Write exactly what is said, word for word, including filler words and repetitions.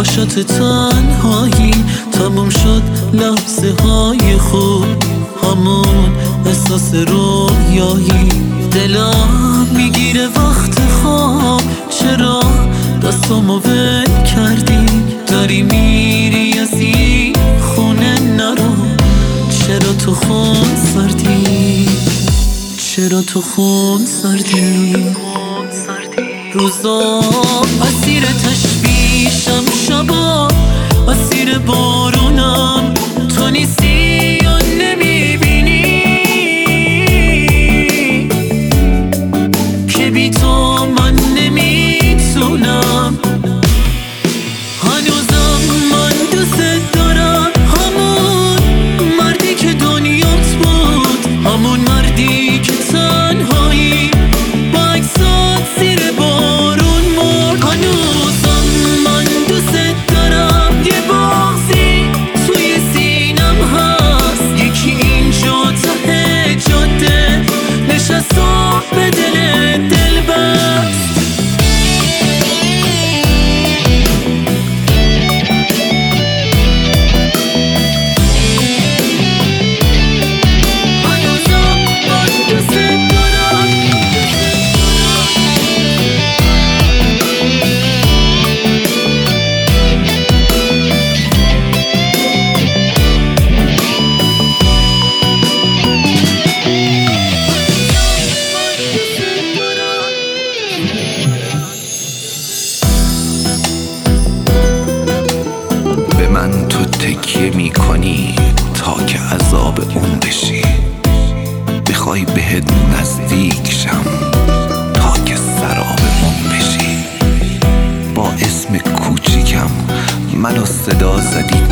باشات تنهایی تموم شد لحظه های خوب، همون احساس رویایی. دلم میگیره وقت خواب، چرا دستامو ول کردی؟ داری میری از این خونه نرو، چرا تو خون سردی؟ چرا تو خون سردی؟ روزا اسیر تشویشم، شبا اسیر بارونم. تو نیستی یا نمیبینی که بی تو من نمیتونم. هنوزم من دوست دارم همون مردی که دنیات بود، همون مردی که تنهایی با عکسات زیر بارون مرد. هنوزم من دوست دارم، یه بغضی توی سینم هست، یکی اینجا ته جاده نشست و به دل دل بست. من تو تکیه می کنی تا که عذاب اون بشی، بخوای بهت نزدیک شم تا که سراب اون بشی. با اسم کوچیکم منو صدا زدی